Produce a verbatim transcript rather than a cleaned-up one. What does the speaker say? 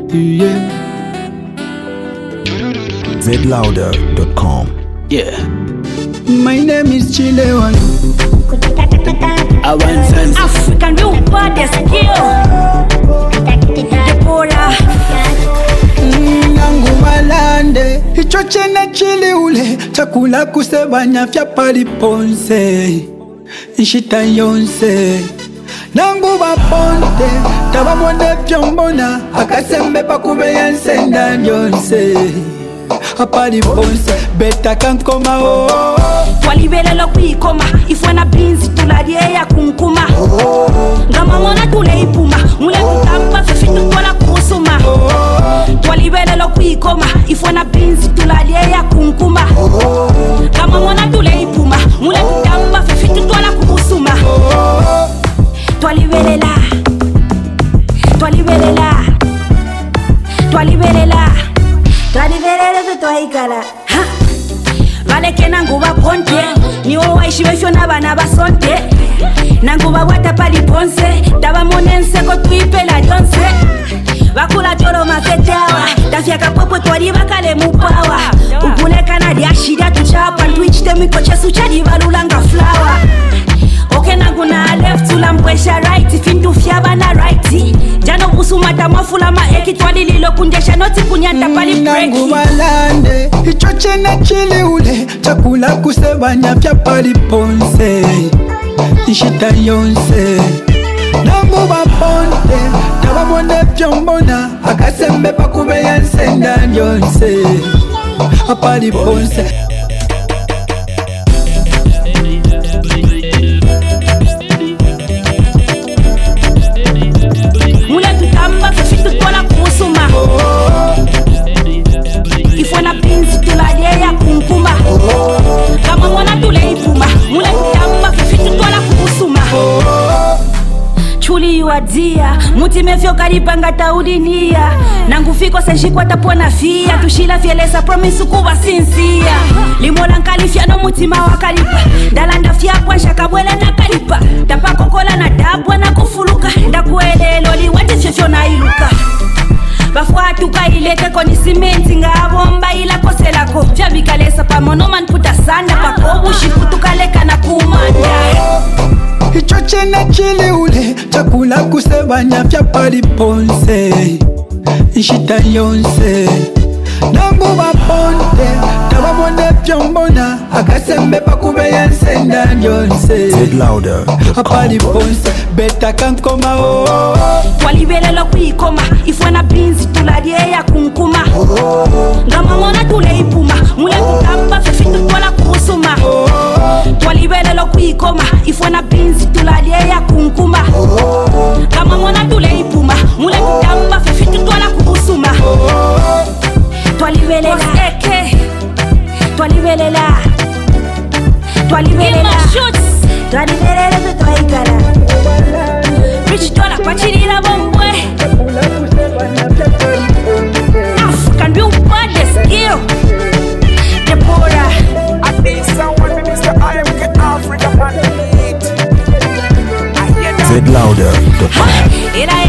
Yeah. Z louder dot com. Yeah. My name is Chilewan. Avanzans. African real body skill. Deborah. Nangu malande. Ichoche na chile ule. Chakula kusebanya vya paliponse. Ishita yonse. Nangu baponte. Taba mwende vyombona. Akasembe pa kubeya nsenda yonse. Apali ponse, beta kankoma oh. Twalibelelo kuikoma, ifwana binzi tuladie ya kunkuma. Ngama mwana tule ipuma, mule kutamba fefitu twala kusuma. Twalibelelo kuikoma, ifwana binzi tuladie ya kunkuma. Ngama mwana tule ipuma, mule kutamba fefitu twala kusuma. Twalibelela, twalibelela, twalibelela. Twalibelela tutwaikala ha baleke nangu baponte niwo waishibefyo n'abana basonte nangu babwata pali ponse tabamone nseko twipela lyonse bakula tolo mafetawa tafyaka popo twali bakale mupawa ukulekana lyashirya tuchapa ntwichitemiko chesu chalibalulanga flower oke nangu na left ulambwesha right fintu fyabana right jano kusumata mafula maeki twalililo kunjesha noti kunyata pali breaki nangu malande ichoche na chile ule chakula kusebanya vya pali ponse ishita yonse nangu baponte taba mwende vyombona akasembe pa kubeya nsenda yonse apali ponse ifwana binzi tuladie ya kunkuma kama mwana tule ipuma mule kutamba fefitu twala kukusuma chuli yuadia muti mefyo kalipanga taudinia nangufiko senjikwa tapona fia tushila fielesa promisu kuwa sinsia limola nkalifyano mutima wakalipa dalanda fyakwa shakabwela na kalipa tapakokola na dabwa na kufuluka ndakuelelo liwati fyofyo na iluka bafuatuka ileke koni simenti nga bomba ila koselako vyabikalesa pamonoman puta sanda pako ushikutukaleka na kumanda ichoche na chile ule chakula kusebanya vya pali ponse ishita yonse nangu baponte taba mwende vyombona akasembe pa kubeya nsenda yonse Z louder dot com. apali ponse beta kankoma oh. Twalibelelo kuikoma ifwana binzi tuladie ya kunkuma ngama mwana tule ipuma mule kutamba fefitu twala kusuma Twalibelelo kuikoma ifwana binzi tuladie ya kunkuma ngama mwana tule ipuma mule kutamba fefitu twala kusuma Twalibelela eke Twalibelela Twalibelela Twalibelela tutwaikala Rich dollar pachirila bombwe African real body skill Deborah I need someone with Mister I am get Africa on the beat. Z louder dot com.